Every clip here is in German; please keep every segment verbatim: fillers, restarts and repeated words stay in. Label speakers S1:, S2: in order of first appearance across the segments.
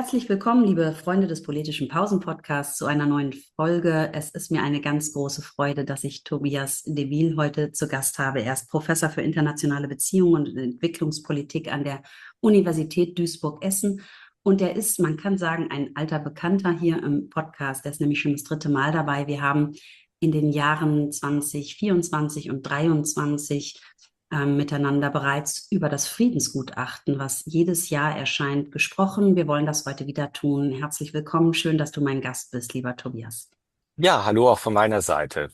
S1: Herzlich willkommen, liebe Freunde des politischen Pausen-Podcasts, zu einer neuen Folge. Es ist mir eine ganz große Freude, dass ich Tobias de Wiel heute zu Gast habe. Er ist Professor für internationale Beziehungen und Entwicklungspolitik an der Universität Duisburg-Essen. Und er ist, man kann sagen, ein alter Bekannter hier im Podcast. Er ist nämlich schon das dritte Mal dabei. Wir haben in den Jahren zwanzig vierundzwanzig und dreiundzwanzig ähm, miteinander bereits über das Friedensgutachten, was jedes Jahr erscheint, gesprochen. Wir wollen das heute wieder tun. Herzlich willkommen. Schön, dass du mein Gast bist, lieber Tobias.
S2: Ja, hallo auch von meiner Seite.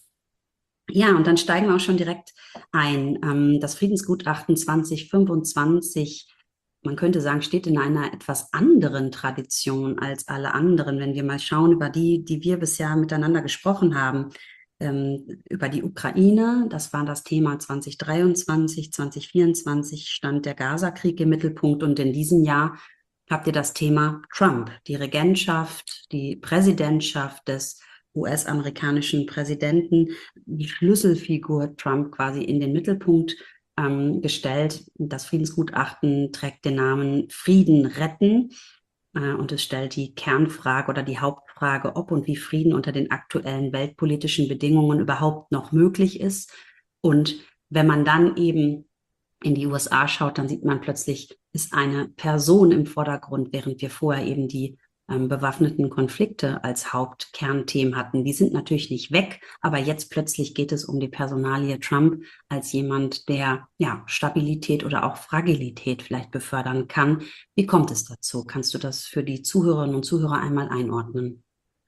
S1: Ja, und dann steigen wir auch schon direkt ein. Ähm, das Friedensgutachten zwanzig fünfundzwanzig, man könnte sagen, steht in einer etwas anderen Tradition als alle anderen. Wenn wir mal schauen über die, die wir bisher miteinander gesprochen haben, ähm, über die Ukraine, das war das Thema zwanzig dreiundzwanzig, zwanzig vierundzwanzig stand der Gaza-Krieg im Mittelpunkt, und in diesem Jahr habt ihr das Thema Trump, die Regentschaft, die Präsidentschaft des U S-amerikanischen Präsidenten, die Schlüsselfigur Trump quasi in den Mittelpunkt ähm, gestellt. Das Friedensgutachten trägt den Namen Frieden retten, äh, und es stellt die Kernfrage oder die Hauptfrage, ob und wie Frieden unter den aktuellen weltpolitischen Bedingungen überhaupt noch möglich ist. Und wenn man dann eben in die U S A schaut, dann sieht man plötzlich, ist eine Person im Vordergrund, während wir vorher eben die ähm, bewaffneten Konflikte als Hauptkernthemen hatten. Die sind natürlich nicht weg, aber jetzt plötzlich geht es um die Personalie Trump als jemand, der ja Stabilität oder auch Fragilität vielleicht befördern kann. Wie kommt es dazu? Kannst du das für die Zuhörerinnen und Zuhörer einmal einordnen?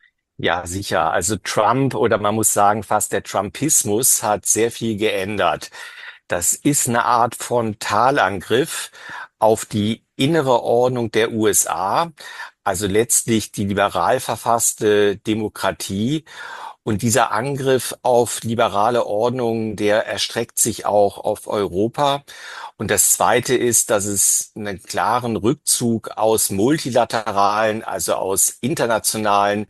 S2: Ja, sicher. Also Trump, oder man muss sagen, fast der Trumpismus hat sehr viel geändert. Das ist eine Art Frontalangriff auf die innere Ordnung der U S A, also letztlich die liberal verfasste Demokratie. Und dieser Angriff auf liberale Ordnung, der erstreckt sich auch auf Europa. Und das Zweite ist, dass es einen klaren Rückzug aus multilateralen, also aus internationalen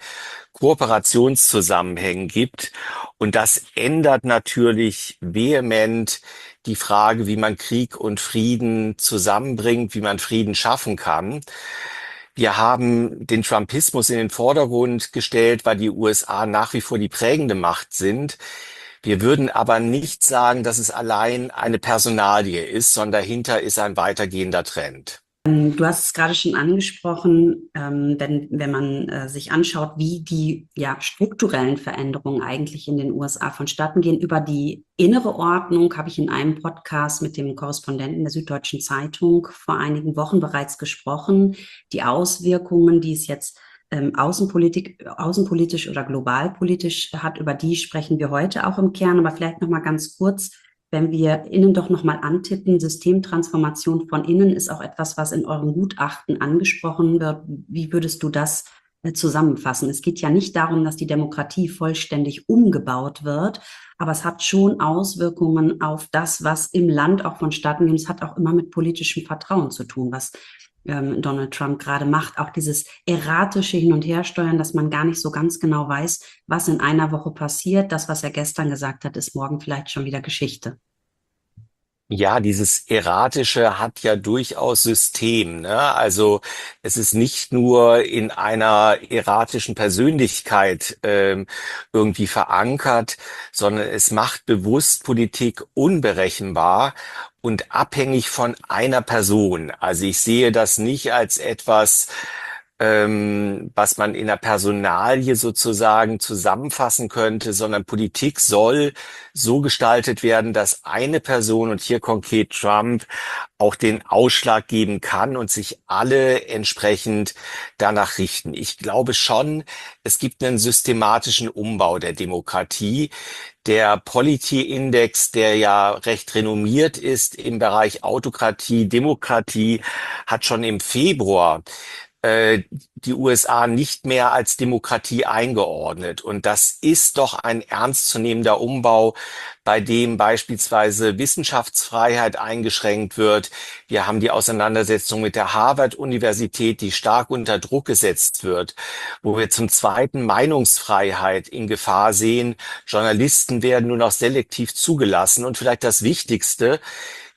S2: Kooperationszusammenhängen gibt. Und das ändert natürlich vehement die Frage, wie man Krieg und Frieden zusammenbringt, wie man Frieden schaffen kann. Wir haben den Trumpismus in den Vordergrund gestellt, weil die U S A nach wie vor die prägende Macht sind. Wir würden aber nicht sagen, dass es allein eine Personalie ist, sondern dahinter ist ein weitergehender Trend.
S1: Du hast es gerade schon angesprochen, ähm, wenn, wenn man äh, sich anschaut, wie die ja, strukturellen Veränderungen eigentlich in den U S A vonstatten gehen. Über die innere Ordnung habe ich in einem Podcast mit dem Korrespondenten der Süddeutschen Zeitung vor einigen Wochen bereits gesprochen. Die Auswirkungen, die es jetzt ähm, Außenpolitik, außenpolitisch oder globalpolitisch hat, über die sprechen wir heute auch im Kern. Aber vielleicht noch mal ganz kurz: Wenn wir innen doch nochmal antippen, Systemtransformation von innen ist auch etwas, was in eurem Gutachten angesprochen wird. Wie würdest du das äh, zusammenfassen? Es geht ja nicht darum, dass die Demokratie vollständig umgebaut wird, aber es hat schon Auswirkungen auf das, was im Land auch vonstatten geht. Es hat auch immer mit politischem Vertrauen zu tun, was ähm, Donald Trump gerade macht. Auch dieses erratische Hin- und Hersteuern, dass man gar nicht so ganz genau weiß, was in einer Woche passiert. Das, was er gestern gesagt hat, ist morgen vielleicht schon wieder Geschichte.
S2: Ja, dieses Erratische hat ja durchaus System, ne? Also es ist nicht nur in einer erratischen Persönlichkeit ähm, irgendwie verankert, sondern es macht bewusst Politik unberechenbar und abhängig von einer Person. Also ich sehe das nicht als etwas, ähm, was man in der Personalie sozusagen zusammenfassen könnte, sondern Politik soll so gestaltet werden, dass eine Person, und hier konkret Trump, auch den Ausschlag geben kann und sich alle entsprechend danach richten. Ich glaube schon, es gibt einen systematischen Umbau der Demokratie. Der Polity-Index, der ja recht renommiert ist im Bereich Autokratie, Demokratie, hat schon im Februar äh, die U S A nicht mehr als Demokratie eingeordnet. Und das ist doch ein ernstzunehmender Umbau, bei dem beispielsweise Wissenschaftsfreiheit eingeschränkt wird. Wir haben die Auseinandersetzung mit der Harvard-Universität, die stark unter Druck gesetzt wird, wo wir zum Zweiten Meinungsfreiheit in Gefahr sehen. Journalisten werden nur noch selektiv zugelassen. Und vielleicht das Wichtigste: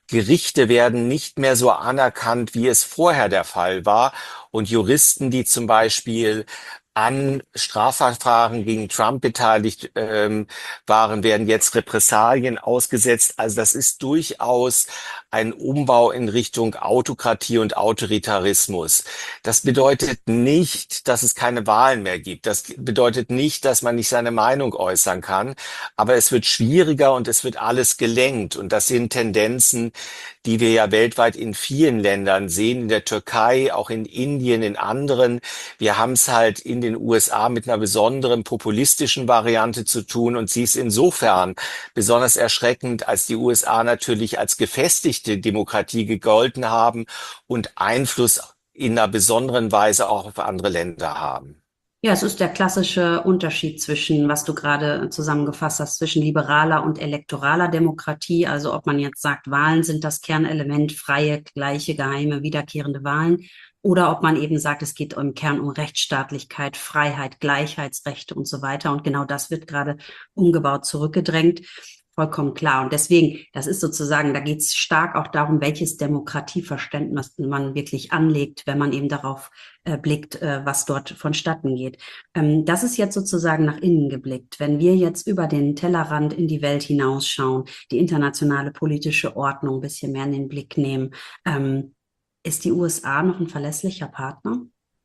S2: Gerichte werden nicht mehr so anerkannt, wie es vorher der Fall war. Und Juristen, die zum Beispiel an Strafverfahren gegen Trump beteiligt ähm, waren, werden jetzt Repressalien ausgesetzt. Also das ist durchaus ein Umbau in Richtung Autokratie und Autoritarismus. Das bedeutet nicht, dass es keine Wahlen mehr gibt. Das bedeutet nicht, dass man nicht seine Meinung äußern kann. Aber es wird schwieriger und es wird alles gelenkt. Und das sind Tendenzen, die wir ja weltweit in vielen Ländern sehen, in der Türkei, auch in Indien, in anderen. Wir haben es halt in den U S A mit einer besonderen populistischen Variante zu tun und sie ist insofern besonders erschreckend, als die U S A natürlich als gefestigte Demokratie gegolten haben und Einfluss in einer besonderen Weise auch auf andere Länder haben.
S1: Ja, es ist der klassische Unterschied zwischen, was du gerade zusammengefasst hast, zwischen liberaler und elektoraler Demokratie. Also ob man jetzt sagt, Wahlen sind das Kernelement, freie, gleiche, geheime, wiederkehrende Wahlen. Oder ob man eben sagt, es geht im Kern um Rechtsstaatlichkeit, Freiheit, Gleichheitsrechte und so weiter. Und genau das wird gerade umgebaut zurückgedrängt. Vollkommen klar. Und deswegen, das ist sozusagen, da geht es stark auch darum, welches Demokratieverständnis man wirklich anlegt, wenn man eben darauf äh, blickt, äh, was dort vonstatten geht. Ähm, das ist jetzt sozusagen nach innen geblickt. Wenn wir jetzt über den Tellerrand in die Welt hinausschauen, die internationale politische Ordnung ein bisschen mehr in den Blick nehmen, ähm, ist die U S A noch ein verlässlicher Partner?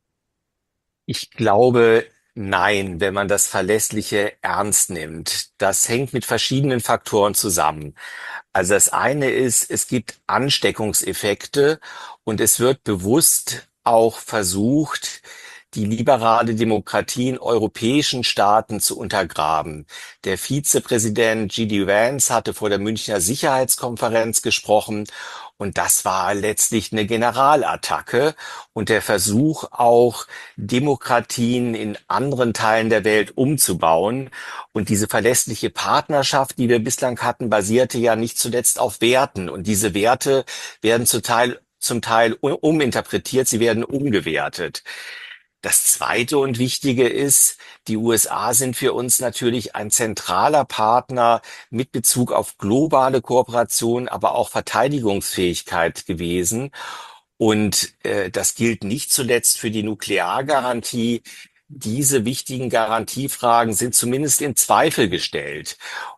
S2: Ich glaube, nein, wenn man das Verlässliche ernst nimmt. Das hängt mit verschiedenen Faktoren zusammen. Also das eine ist, es gibt Ansteckungseffekte und es wird bewusst auch versucht, die liberale Demokratie in europäischen Staaten zu untergraben. Der Vizepräsident J D Vance hatte vor der Münchner Sicherheitskonferenz gesprochen und das war letztlich eine Generalattacke und der Versuch auch, Demokratien in anderen Teilen der Welt umzubauen. Und diese verlässliche Partnerschaft, die wir bislang hatten, basierte ja nicht zuletzt auf Werten. Und diese Werte werden zum Teil, zum Teil uminterpretiert, sie werden umgewertet. Das Zweite und Wichtige ist, die U S A sind für uns natürlich ein zentraler Partner mit Bezug auf globale Kooperation, aber auch Verteidigungsfähigkeit gewesen. Und äh, das gilt nicht zuletzt für die Nukleargarantie. Diese wichtigen Garantiefragen sind zumindest in Zweifel gestellt.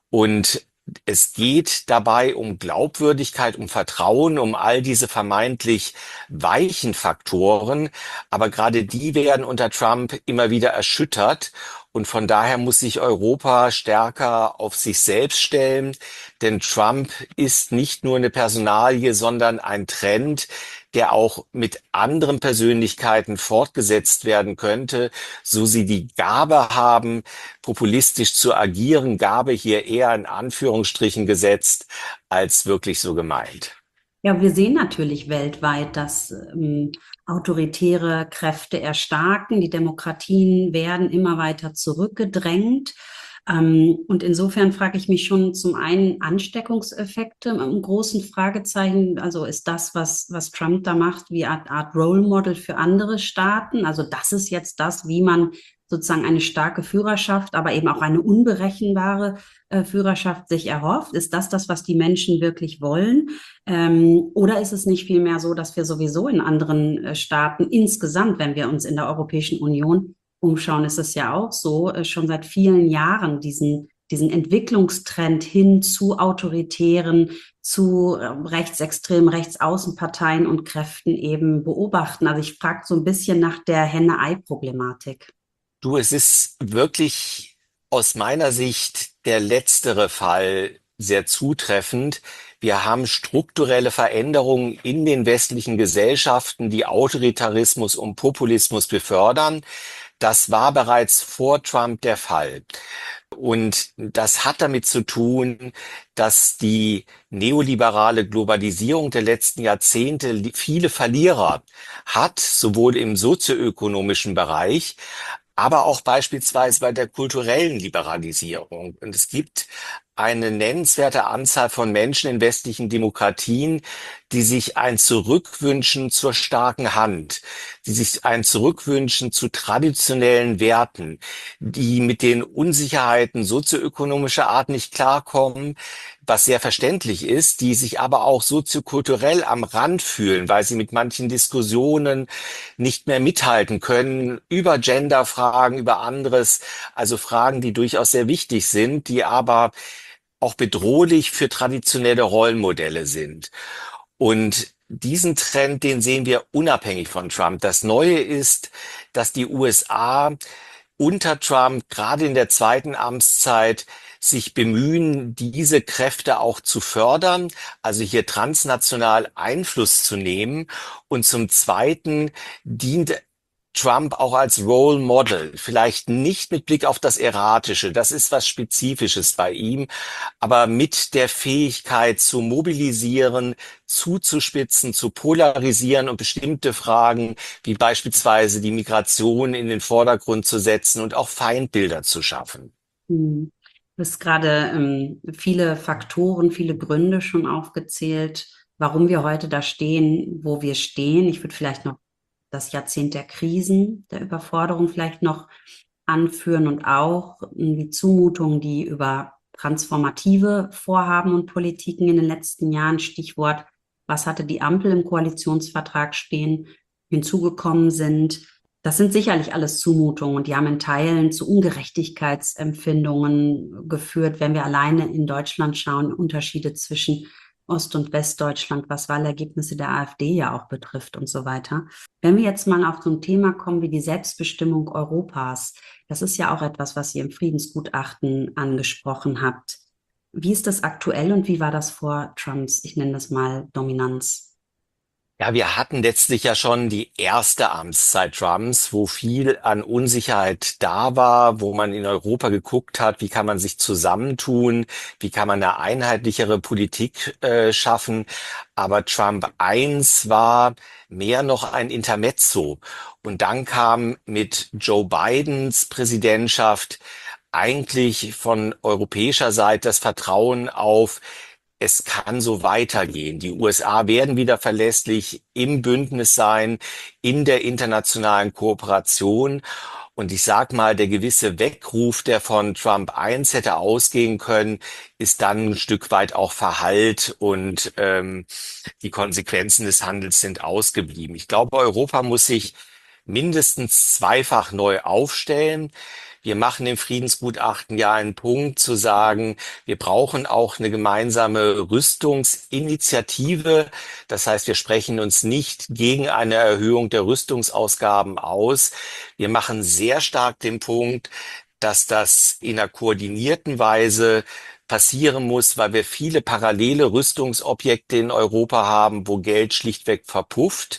S2: Und es geht dabei um Glaubwürdigkeit, um Vertrauen, um all diese vermeintlich weichen Faktoren. Aber gerade die werden unter Trump immer wieder erschüttert. Und von daher muss sich Europa stärker auf sich selbst stellen. Denn Trump ist nicht nur eine Personalie, sondern ein Trend, der auch mit anderen Persönlichkeiten fortgesetzt werden könnte, so sie die Gabe haben, populistisch zu agieren. Gabe hier eher in Anführungsstrichen gesetzt, als wirklich so gemeint.
S1: Ja, wir sehen natürlich weltweit, dass ähm, autoritäre Kräfte erstarken, die Demokratien werden immer weiter zurückgedrängt. Ähm, und insofern frage ich mich schon zum einen Ansteckungseffekte, im großen Fragezeichen, also ist das, was, was Trump da macht, wie eine Art Role Model für andere Staaten? Also das ist jetzt das, wie man sozusagen eine starke Führerschaft, aber eben auch eine unberechenbare äh, Führerschaft sich erhofft. Ist das das, was die Menschen wirklich wollen? Ähm, oder ist es nicht vielmehr so, dass wir sowieso in anderen äh, Staaten insgesamt, wenn wir uns in der Europäischen Union umschauen, ist es ja auch so, äh, schon seit vielen Jahren diesen, diesen Entwicklungstrend hin zu autoritären, zu äh, rechtsextremen, rechtsaußenparteien und Kräften eben beobachten. Also ich frage so ein bisschen nach der Henne-Ei-Problematik.
S2: Du, es ist wirklich aus meiner Sicht der letztere Fall sehr zutreffend. Wir haben strukturelle Veränderungen in den westlichen Gesellschaften, die Autoritarismus und Populismus befördern. Das war bereits vor Trump der Fall. Und das hat damit zu tun, dass die neoliberale Globalisierung der letzten Jahrzehnte viele Verlierer hat, sowohl im sozioökonomischen Bereich, aber auch beispielsweise bei der kulturellen Liberalisierung. Und es gibt eine nennenswerte Anzahl von Menschen in westlichen Demokratien, die sich ein Zurückwünschen zur starken Hand, die sich ein Zurückwünschen zu traditionellen Werten, die mit den Unsicherheiten sozioökonomischer Art nicht klarkommen, was sehr verständlich ist, die sich aber auch soziokulturell am Rand fühlen, weil sie mit manchen Diskussionen nicht mehr mithalten können über Genderfragen, über anderes, also Fragen, die durchaus sehr wichtig sind, die aber auch bedrohlich für traditionelle Rollenmodelle sind. Und diesen Trend, den sehen wir unabhängig von Trump. Das Neue ist, dass die U S A unter Trump gerade in der zweiten Amtszeit sich bemühen, diese Kräfte auch zu fördern, also hier transnational Einfluss zu nehmen. Und zum Zweiten dient Trump auch als Role Model, vielleicht nicht mit Blick auf das Erratische, das ist was Spezifisches bei ihm, aber mit der Fähigkeit zu mobilisieren, zuzuspitzen, zu polarisieren und bestimmte Fragen wie beispielsweise die Migration in den Vordergrund zu setzen und auch Feindbilder zu schaffen.
S1: Hm. Du hast gerade ähm, viele Faktoren, viele Gründe schon aufgezählt, warum wir heute da stehen, wo wir stehen. Ich würde vielleicht noch das Jahrzehnt der Krisen, der Überforderung vielleicht noch anführen und auch ähm, die Zumutungen, die über transformative Vorhaben und Politiken in den letzten Jahren, Stichwort, was hatte die Ampel im Koalitionsvertrag stehen, hinzugekommen sind. Das sind sicherlich alles Zumutungen und die haben in Teilen zu Ungerechtigkeitsempfindungen geführt, wenn wir alleine in Deutschland schauen, Unterschiede zwischen Ost- und Westdeutschland, was Wahlergebnisse der AfD ja auch betrifft und so weiter. Wenn wir jetzt mal auf so ein Thema kommen wie die Selbstbestimmung Europas, das ist ja auch etwas, was ihr im Friedensgutachten angesprochen habt. Wie ist das aktuell und wie war das vor Trumps, ich nenne das mal Dominanz?
S2: Ja, wir hatten letztlich ja schon die erste Amtszeit Trumps, wo viel an Unsicherheit da war, wo man in Europa geguckt hat, wie kann man sich zusammentun, wie kann man eine einheitlichere Politik äh, schaffen. Aber Trump eins war mehr noch ein Intermezzo. Und dann kam mit Joe Bidens Präsidentschaft eigentlich von europäischer Seite das Vertrauen auf, es kann so weitergehen. Die U S A werden wieder verlässlich im Bündnis sein, in der internationalen Kooperation. Und ich sag mal, der gewisse Weckruf, der von Trump eins hätte ausgehen können, ist dann ein Stück weit auch verhallt und ähm, die Konsequenzen des Handels sind ausgeblieben. Ich glaube, Europa muss sich mindestens zweifach neu aufstellen. Wir machen im Friedensgutachten ja einen Punkt zu sagen, wir brauchen auch eine gemeinsame Rüstungsinitiative. Das heißt, wir sprechen uns nicht gegen eine Erhöhung der Rüstungsausgaben aus. Wir machen sehr stark den Punkt, dass das in einer koordinierten Weise passieren muss, weil wir viele parallele Rüstungsobjekte in Europa haben, wo Geld schlichtweg verpufft.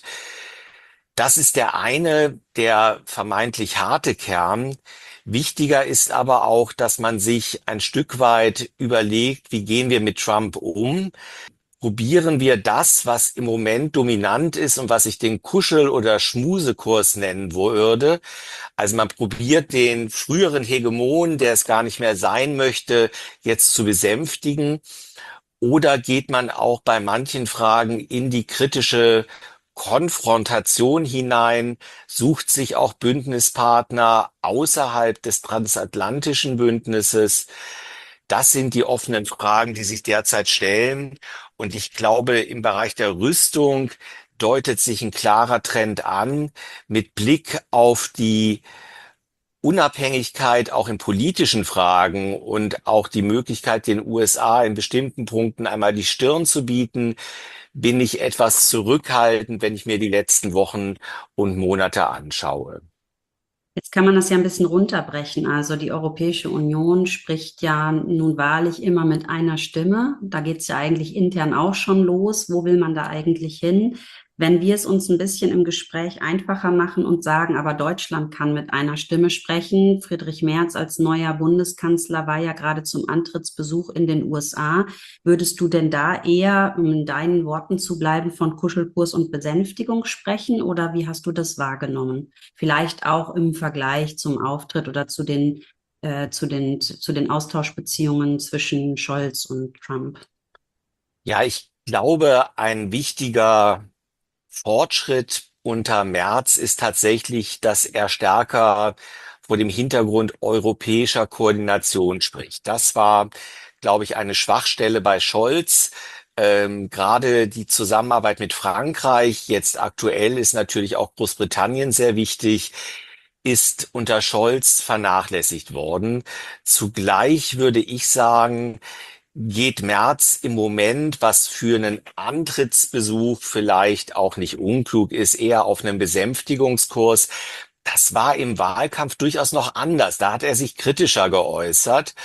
S2: Das ist der eine, der vermeintlich harte Kern. Wichtiger ist aber auch, dass man sich ein Stück weit überlegt, wie gehen wir mit Trump um? Probieren wir das, was im Moment dominant ist und was ich den Kuschel- oder Schmusekurs nennen würde. Also man probiert den früheren Hegemon, der es gar nicht mehr sein möchte, jetzt zu besänftigen. Oder geht man auch bei manchen Fragen in die kritische Konfrontation hinein, sucht sich auch Bündnispartner außerhalb des transatlantischen Bündnisses. Das sind die offenen Fragen, die sich derzeit stellen. Und ich glaube, im Bereich der Rüstung deutet sich ein klarer Trend an mit Blick auf die Unabhängigkeit auch in politischen Fragen und auch die Möglichkeit, den U S A in bestimmten Punkten einmal die Stirn zu bieten, bin ich etwas zurückhaltend, wenn ich mir die letzten Wochen und Monate anschaue.
S1: Jetzt kann man das ja ein bisschen runterbrechen. Also die Europäische Union spricht ja nun wahrlich immer mit einer Stimme. Da geht es ja eigentlich intern auch schon los. Wo will man da eigentlich hin? Wenn wir es uns ein bisschen im Gespräch einfacher machen und sagen, aber Deutschland kann mit einer Stimme sprechen. Friedrich Merz als neuer Bundeskanzler war ja gerade zum Antrittsbesuch in den U S A. Würdest du denn da eher, um in deinen Worten zu bleiben, von Kuschelkurs und Besänftigung sprechen oder wie hast du das wahrgenommen? Vielleicht auch im Vergleich zum Auftritt oder zu den, äh, zu den, zu den Austauschbeziehungen zwischen Scholz und Trump.
S2: Ja, ich glaube, ein wichtiger Fortschritt unter Merz ist tatsächlich, dass er stärker vor dem Hintergrund europäischer Koordination spricht. Das war, glaube ich, eine Schwachstelle bei Scholz. Ähm, gerade die Zusammenarbeit mit Frankreich, jetzt aktuell ist natürlich auch Großbritannien sehr wichtig, ist unter Scholz vernachlässigt worden. Zugleich würde ich sagen, geht Merz im Moment, was für einen Antrittsbesuch vielleicht auch nicht unklug ist, eher auf einen Besänftigungskurs. Das war im Wahlkampf durchaus noch anders. Da hat er sich kritischer geäußert.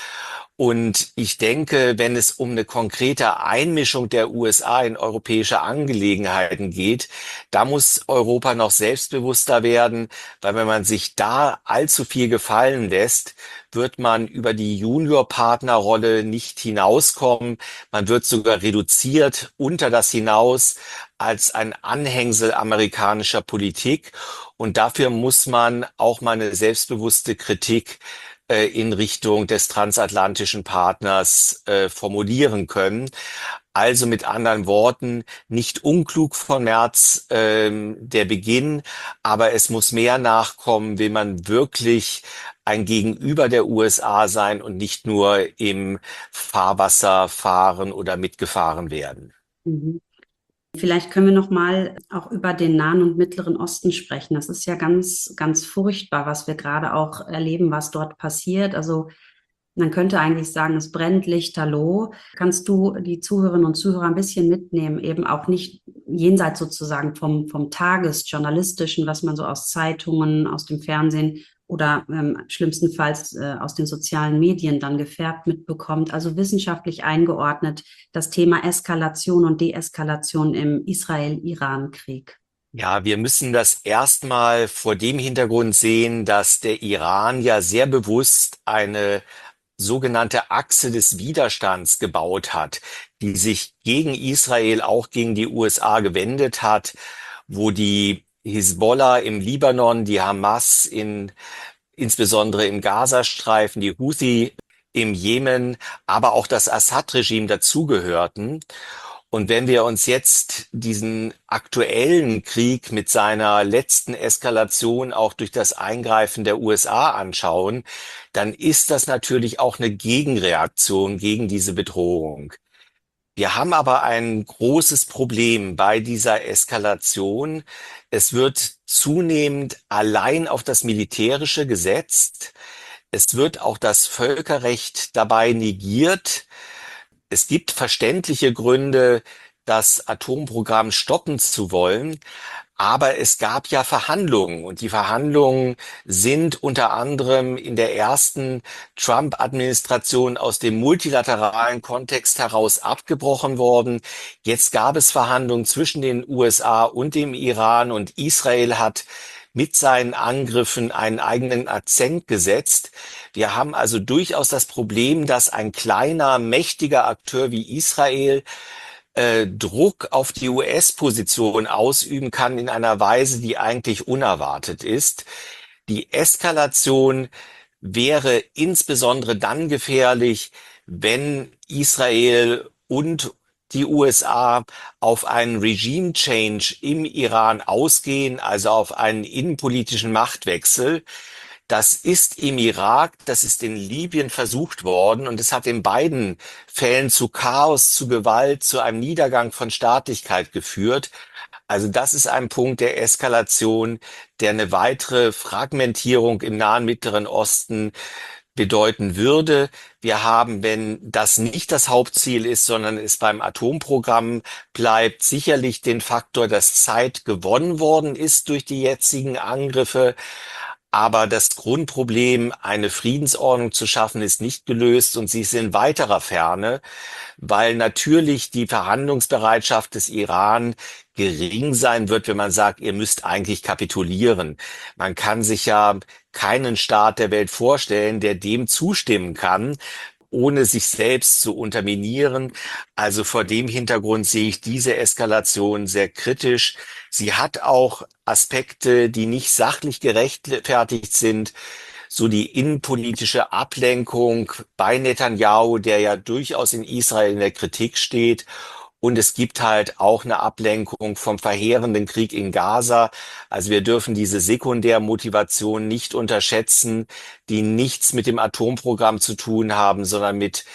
S2: Und ich denke, wenn es um eine konkrete Einmischung der U S A in europäische Angelegenheiten geht, da muss Europa noch selbstbewusster werden, weil wenn man sich da allzu viel gefallen lässt, wird man über die Juniorpartnerrolle nicht hinauskommen. Man wird sogar reduziert unter das hinaus als ein Anhängsel amerikanischer Politik. Und dafür muss man auch mal eine selbstbewusste Kritik äh, in Richtung des transatlantischen Partners äh, formulieren können. Also mit anderen Worten, nicht unklug von Merz ähm, der Beginn, aber es muss mehr nachkommen, will man wirklich ein Gegenüber der U S A sein und nicht nur im Fahrwasser fahren oder mitgefahren werden.
S1: Mhm. Vielleicht können wir noch mal auch über den Nahen und Mittleren Osten sprechen. Das ist ja ganz, ganz furchtbar, was wir gerade auch erleben, was dort passiert. Also man könnte eigentlich sagen, es brennt lichterloh. Kannst du die Zuhörerinnen und Zuhörer ein bisschen mitnehmen, eben auch nicht jenseits sozusagen vom, vom Tagesjournalistischen, was man so aus Zeitungen, aus dem Fernsehen oder ähm, schlimmstenfalls äh, aus den sozialen Medien dann gefärbt mitbekommt, also wissenschaftlich eingeordnet, das Thema Eskalation und Deeskalation im Israel-Iran-Krieg.
S2: Ja, wir müssen das erstmal vor dem Hintergrund sehen, dass der Iran ja sehr bewusst eine sogenannte Achse des Widerstands gebaut hat, die sich gegen Israel, auch gegen die U S A gewendet hat, wo die Hisbollah im Libanon, die Hamas in, insbesondere im Gazastreifen, die Houthi im Jemen, aber auch das Assad-Regime dazugehörten. Und wenn wir uns jetzt diesen aktuellen Krieg mit seiner letzten Eskalation auch durch das Eingreifen der U S A anschauen, dann ist das natürlich auch eine Gegenreaktion gegen diese Bedrohung. Wir haben aber ein großes Problem bei dieser Eskalation. Es wird zunehmend allein auf das Militärische gesetzt. Es wird auch das Völkerrecht dabei negiert. Es gibt verständliche Gründe, das Atomprogramm stoppen zu wollen, aber es gab ja Verhandlungen und die Verhandlungen sind unter anderem in der ersten Trump-Administration aus dem multilateralen Kontext heraus abgebrochen worden. Jetzt gab es Verhandlungen zwischen den U S A und dem Iran und Israel hat mit seinen Angriffen einen eigenen Akzent gesetzt. Wir haben also durchaus das Problem, dass ein kleiner, mächtiger Akteur wie Israel äh, Druck auf die U S-Position ausüben kann in einer Weise, die eigentlich unerwartet ist. Die Eskalation wäre insbesondere dann gefährlich, wenn Israel und die U S A auf einen Regime Change im Iran ausgehen, also auf einen innenpolitischen Machtwechsel. Das ist im Irak, das ist in Libyen versucht worden und es hat in beiden Fällen zu Chaos, zu Gewalt, zu einem Niedergang von Staatlichkeit geführt. Also das ist ein Punkt der Eskalation, der eine weitere Fragmentierung im Nahen Mittleren Osten bedeuten würde. Wir haben, wenn das nicht das Hauptziel ist, sondern es beim Atomprogramm bleibt, sicherlich den Faktor, dass Zeit gewonnen worden ist durch die jetzigen Angriffe. Aber das Grundproblem, eine Friedensordnung zu schaffen, ist nicht gelöst und sie ist in weiterer Ferne, weil natürlich die Verhandlungsbereitschaft des Iran gering sein wird, wenn man sagt, ihr müsst eigentlich kapitulieren. Man kann sich ja keinen Staat der Welt vorstellen, der dem zustimmen kann, ohne sich selbst zu unterminieren. Also vor dem Hintergrund sehe ich diese Eskalation sehr kritisch. Sie hat auch Aspekte, die nicht sachlich gerechtfertigt sind, so die innenpolitische Ablenkung bei Netanyahu, der ja durchaus in Israel in der Kritik steht. Und es gibt halt auch eine Ablenkung vom verheerenden Krieg in Gaza. Also wir dürfen diese Sekundärmotivation nicht unterschätzen, die nichts mit dem Atomprogramm zu tun haben, sondern mit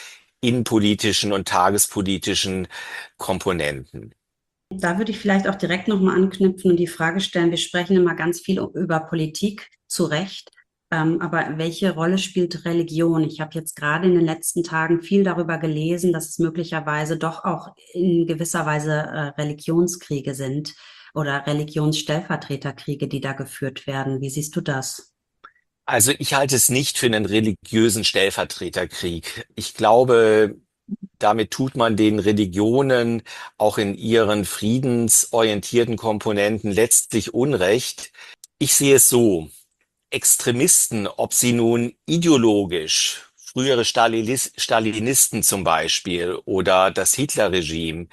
S2: innenpolitischen und tagespolitischen Komponenten.
S1: Da würde ich vielleicht auch direkt nochmal anknüpfen und die Frage stellen, wir sprechen immer ganz viel über Politik, zu Recht, ähm, aber welche Rolle spielt Religion? Ich habe jetzt gerade in den letzten Tagen viel darüber gelesen, dass es möglicherweise doch auch in gewisser Weise äh, Religionskriege sind oder Religionsstellvertreterkriege, die da geführt werden. Wie siehst du das?
S2: Also ich halte es nicht für einen religiösen Stellvertreterkrieg. Ich glaube, damit tut man den Religionen auch in ihren friedensorientierten Komponenten letztlich Unrecht. Ich sehe es so: Extremisten, ob sie nun ideologisch, frühere Stalinis- Stalinisten zum Beispiel oder das Hitlerregime,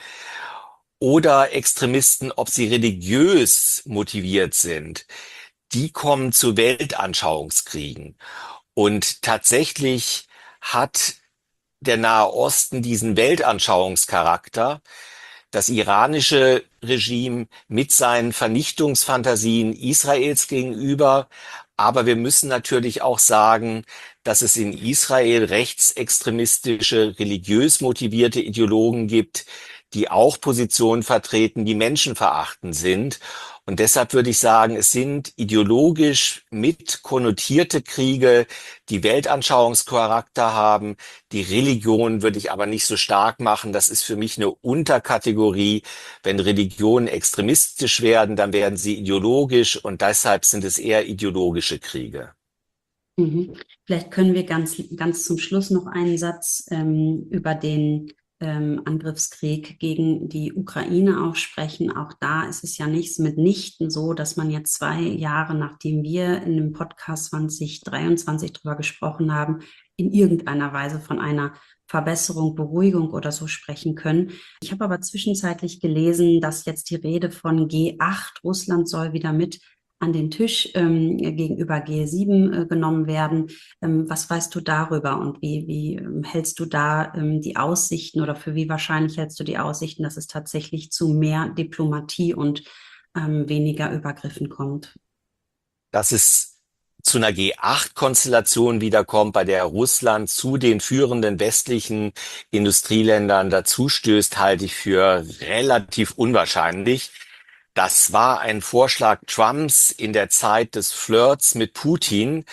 S2: oder Extremisten, ob sie religiös motiviert sind, die kommen zu Weltanschauungskriegen. Und tatsächlich hat der Nahe Osten diesen Weltanschauungscharakter. Das iranische Regime mit seinen Vernichtungsfantasien Israels gegenüber. Aber wir müssen natürlich auch sagen, dass es in Israel rechtsextremistische, religiös motivierte Ideologen gibt, die auch Positionen vertreten, die menschenverachtend sind. Und deshalb würde ich sagen, es sind ideologisch mit konnotierte Kriege, die Weltanschauungscharakter haben. Die Religion würde ich aber nicht so stark machen. Das ist für mich eine Unterkategorie. Wenn Religionen extremistisch werden, dann werden sie ideologisch, und deshalb sind es eher ideologische Kriege.
S1: Mhm. Vielleicht können wir ganz, ganz zum Schluss noch einen Satz ähm, über den ähm, Angriffskrieg gegen die Ukraine auch sprechen. Auch da ist es ja nicht mitnichten so, dass man jetzt zwei Jahre, nachdem wir in dem Podcast zwanzig dreiundzwanzig drüber gesprochen haben, in irgendeiner Weise von einer Verbesserung, Beruhigung oder so sprechen können. Ich habe aber zwischenzeitlich gelesen, dass jetzt die Rede von G acht, Russland soll wieder mit an den Tisch ähm, gegenüber G sieben äh, genommen werden. Ähm, was weißt du darüber und wie, wie ähm, hältst du da ähm, die Aussichten oder für wie wahrscheinlich hältst du die Aussichten, dass es tatsächlich zu mehr Diplomatie und ähm, weniger Übergriffen kommt?
S2: Dass es zu einer G acht Konstellation wiederkommt, bei der Russland zu den führenden westlichen Industrieländern dazustößt, halte ich für relativ unwahrscheinlich. Das war ein Vorschlag Trumps in der Zeit des Flirts mit Putin,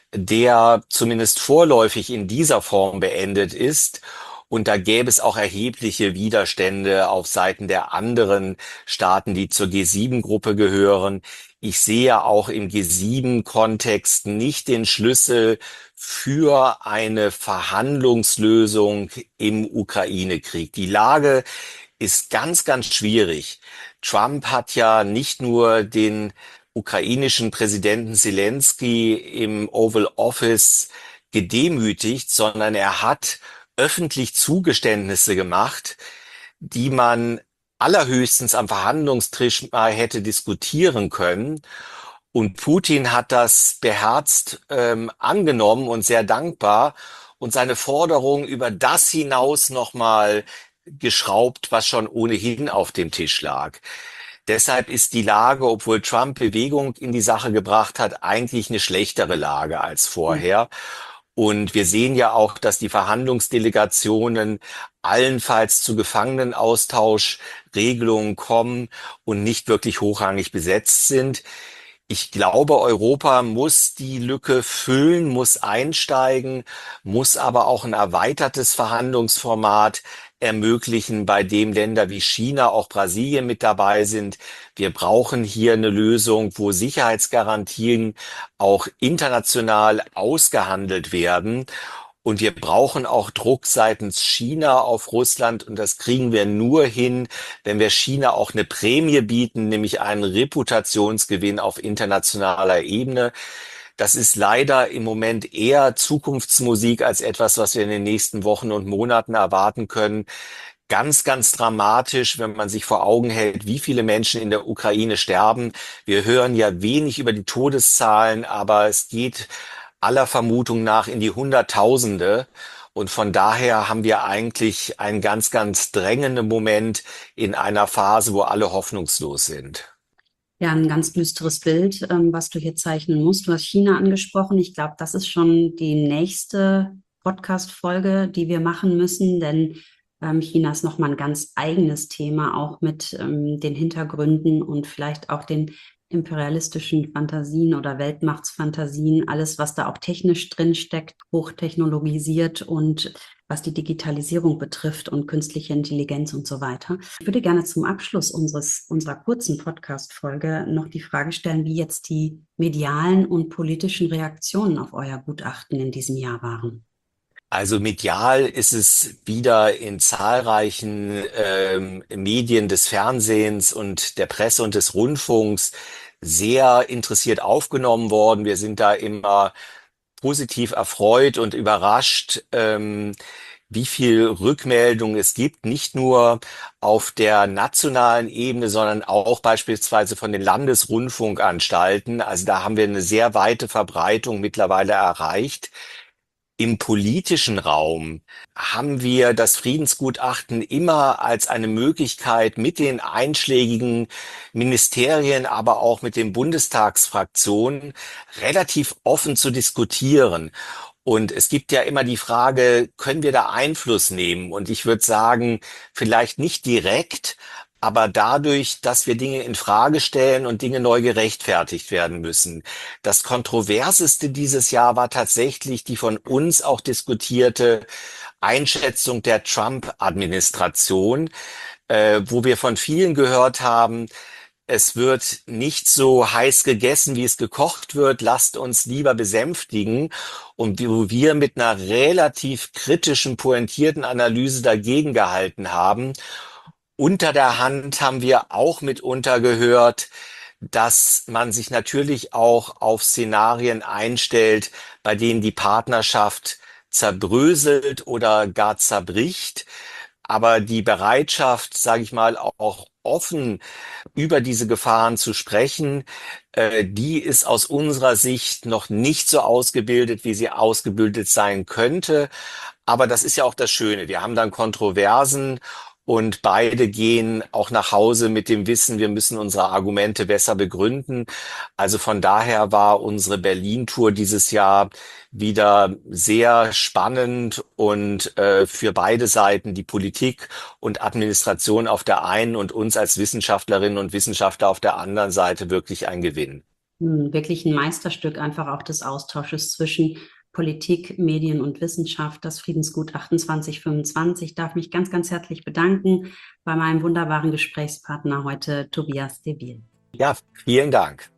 S2: der zumindest vorläufig in dieser Form beendet ist. Und da gäbe es auch erhebliche Widerstände auf Seiten der anderen Staaten, die zur G sieben Gruppe gehören. Ich sehe auch im G sieben Kontext nicht den Schlüssel für eine Verhandlungslösung im Ukraine-Krieg. Die Lage ist ganz, ganz schwierig. Trump hat ja nicht nur den ukrainischen Präsidenten Zelensky im Oval Office gedemütigt, sondern er hat öffentlich Zugeständnisse gemacht, die man allerhöchstens am Verhandlungstisch mal hätte diskutieren können. Und Putin hat das beherzt ähm, angenommen und sehr dankbar und seine Forderung über das hinaus nochmal geschraubt, was schon ohnehin auf dem Tisch lag. Deshalb ist die Lage, obwohl Trump Bewegung in die Sache gebracht hat, eigentlich eine schlechtere Lage als vorher. Und wir sehen ja auch, dass die Verhandlungsdelegationen allenfalls zu Gefangenenaustauschregelungen kommen und nicht wirklich hochrangig besetzt sind. Ich glaube, Europa muss die Lücke füllen, muss einsteigen, muss aber auch ein erweitertes Verhandlungsformat ermöglichen, bei dem Länder wie China, auch Brasilien mit dabei sind. Wir brauchen hier eine Lösung, wo Sicherheitsgarantien auch international ausgehandelt werden. Und wir brauchen auch Druck seitens China auf Russland. Und das kriegen wir nur hin, wenn wir China auch eine Prämie bieten, nämlich einen Reputationsgewinn auf internationaler Ebene. Das ist leider im Moment eher Zukunftsmusik als etwas, was wir in den nächsten Wochen und Monaten erwarten können. Ganz, ganz dramatisch, wenn man sich vor Augen hält, wie viele Menschen in der Ukraine sterben. Wir hören ja wenig über die Todeszahlen, aber es geht aller Vermutung nach in die Hunderttausende. Und von daher haben wir eigentlich einen ganz, ganz drängenden Moment in einer Phase, wo alle hoffnungslos sind.
S1: Ja, ein ganz düsteres Bild, ähm, was du hier zeichnen musst. Du hast China angesprochen. Ich glaube, das ist schon die nächste Podcast-Folge, die wir machen müssen, denn ähm, China ist nochmal ein ganz eigenes Thema, auch mit ähm, den Hintergründen und vielleicht auch den imperialistischen Fantasien oder Weltmachtsfantasien, alles, was da auch technisch drin steckt, hochtechnologisiert und was die Digitalisierung betrifft und künstliche Intelligenz und so weiter. Ich würde gerne zum Abschluss unseres, unserer kurzen Podcast-Folge noch die Frage stellen, wie jetzt die medialen und politischen Reaktionen auf euer Gutachten in diesem Jahr waren.
S2: Also medial ist es wieder in zahlreichen ähm, Medien des Fernsehens und der Presse und des Rundfunks sehr interessiert aufgenommen worden. Wir sind da immer positiv erfreut und überrascht, ähm, wie viel Rückmeldung es gibt, nicht nur auf der nationalen Ebene, sondern auch beispielsweise von den Landesrundfunkanstalten. Also da haben wir eine sehr weite Verbreitung mittlerweile erreicht. Im politischen Raum haben wir das Friedensgutachten immer als eine Möglichkeit, mit den einschlägigen Ministerien, aber auch mit den Bundestagsfraktionen relativ offen zu diskutieren. Und es gibt ja immer die Frage, können wir da Einfluss nehmen? Und ich würde sagen, vielleicht nicht direkt, aber dadurch, dass wir Dinge in Frage stellen und Dinge neu gerechtfertigt werden müssen. Das Kontroverseste dieses Jahr war tatsächlich die von uns auch diskutierte Einschätzung der Trump-Administration, äh, wo wir von vielen gehört haben, es wird nicht so heiß gegessen, wie es gekocht wird. Lasst uns lieber besänftigen. Und wo wir mit einer relativ kritischen, pointierten Analyse dagegen gehalten haben. Unter der Hand haben wir auch mitunter gehört, dass man sich natürlich auch auf Szenarien einstellt, bei denen die Partnerschaft zerbröselt oder gar zerbricht. Aber die Bereitschaft, sage ich mal, auch offen über diese Gefahren zu sprechen, äh, die ist aus unserer Sicht noch nicht so ausgebildet, wie sie ausgebildet sein könnte. Aber das ist ja auch das Schöne. Wir haben dann Kontroversen und beide gehen auch nach Hause mit dem Wissen, wir müssen unsere Argumente besser begründen. Also von daher war unsere Berlin-Tour dieses Jahr wieder sehr spannend und äh, für beide Seiten, die Politik und Administration auf der einen und uns als Wissenschaftlerinnen und Wissenschaftler auf der anderen Seite wirklich ein Gewinn.
S1: Hm, wirklich ein Meisterstück einfach auch des Austausches zwischen Politik, Medien und Wissenschaft, das Friedensgutachten zwanzig fünfundzwanzig. Ich darf mich ganz, ganz herzlich bedanken bei meinem wunderbaren Gesprächspartner heute, Tobias de Wiel.
S2: Ja, vielen Dank.